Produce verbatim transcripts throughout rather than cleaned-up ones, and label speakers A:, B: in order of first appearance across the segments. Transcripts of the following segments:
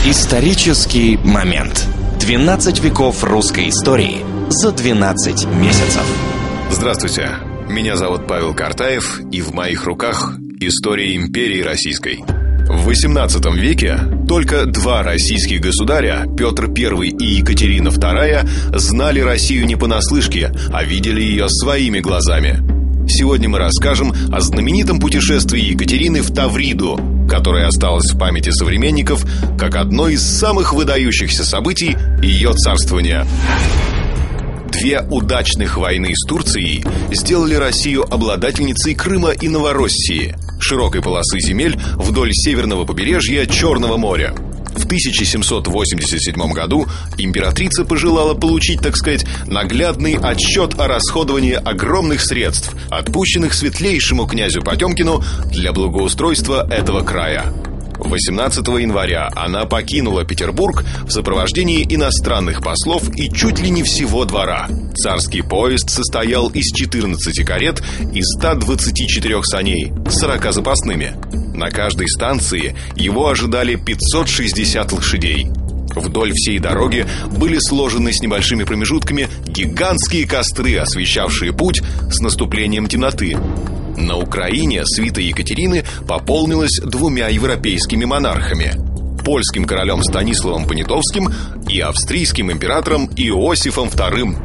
A: Исторический момент. двенадцать веков русской истории за двенадцать месяцев.
B: Здравствуйте, меня зовут Павел Картаев, и в моих руках история империи российской. В восемнадцатом веке только два российских государя, Петр Первый и Екатерина Вторая, знали Россию не понаслышке, а видели ее своими глазами. Сегодня мы расскажем о знаменитом путешествии Екатерины в Тавриду, которое осталось в памяти современников как одно из самых выдающихся событий ее царствования. Две удачных войны с Турцией сделали Россию обладательницей Крыма и Новороссии, широкой полосы земель вдоль северного побережья Черного моря. В тысяча семьсот восемьдесят седьмом году императрица пожелала получить, так сказать, наглядный отчет о расходовании огромных средств, отпущенных светлейшему князю Потемкину для благоустройства этого края. восемнадцатого января она покинула Петербург в сопровождении иностранных послов и чуть ли не всего двора. Царский поезд состоял из четырнадцати карет и ста двадцати четырёх саней с сорока запасными. На каждой станции его ожидали пятьсот шестьдесят лошадей. Вдоль всей дороги были сложены с небольшими промежутками гигантские костры, освещавшие путь с наступлением темноты. На Украине свита Екатерины пополнилась двумя европейскими монархами: польским королем Станиславом Понятовским и австрийским императором Иосифом Вторым.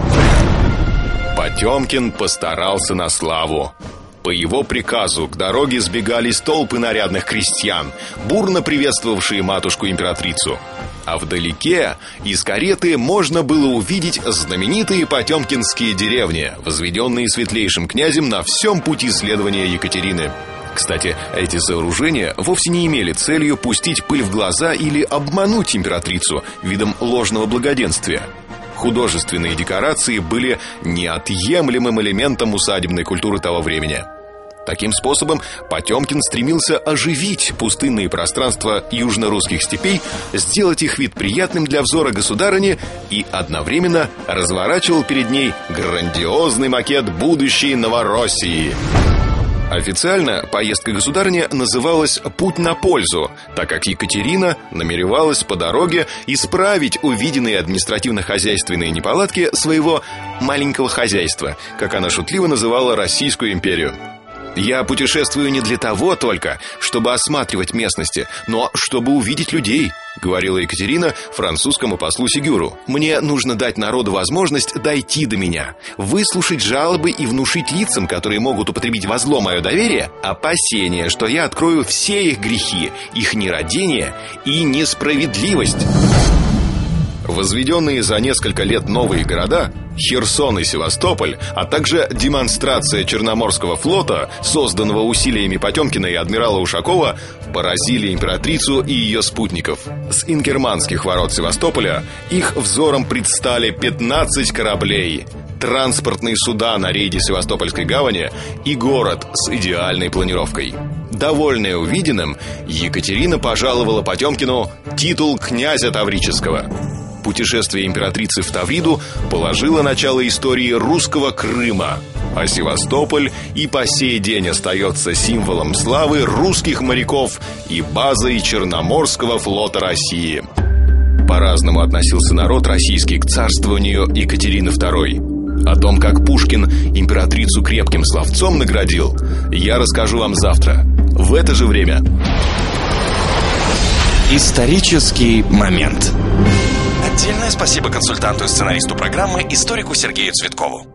B: Потемкин постарался на славу. По его приказу к дороге сбегались толпы нарядных крестьян, бурно приветствовавшие матушку-императрицу. А вдалеке из кареты можно было увидеть знаменитые потемкинские деревни, возведенные светлейшим князем на всем пути следования Екатерины. Кстати, эти сооружения вовсе не имели целью пустить пыль в глаза или обмануть императрицу видом ложного благоденствия. Художественные декорации были неотъемлемым элементом усадебной культуры того времени. Таким способом Потемкин стремился оживить пустынные пространства южно-русских степей, сделать их вид приятным для взора государыни и одновременно разворачивал перед ней грандиозный макет будущей Новороссии. Официально поездка государыни называлась «Путь на пользу», так как Екатерина намеревалась по дороге исправить увиденные административно-хозяйственные неполадки своего «маленького хозяйства», как она шутливо называла Российскую империю. «Я путешествую не для того только, чтобы осматривать местности, но чтобы увидеть людей», — говорила Екатерина французскому послу Сигюру. «Мне нужно дать народу возможность дойти до меня, выслушать жалобы и внушить лицам, которые могут употребить во зло мое доверие, опасения, что я открою все их грехи, их нерадение и несправедливость». Возведенные за несколько лет новые города Херсон и Севастополь, а также демонстрация Черноморского флота, созданного усилиями Потемкина и адмирала Ушакова, поразили императрицу и ее спутников. С инкерманских ворот Севастополя их взором предстали пятнадцать кораблей, транспортные суда на рейде Севастопольской гавани и город с идеальной планировкой. Довольная увиденным, Екатерина пожаловала Потемкину титул князя Таврического. Путешествие императрицы в Тавриду положило начало истории русского Крыма, а Севастополь и по сей день остается символом славы русских моряков и базой Черноморского флота России. По-разному относился народ российский к царствованию Екатерины Второй. О том, как Пушкин императрицу крепким словцом наградил, я расскажу вам завтра, в это же время.
A: Исторический момент. Отдельное спасибо консультанту и сценаристу программы, историку Сергею Цветкову.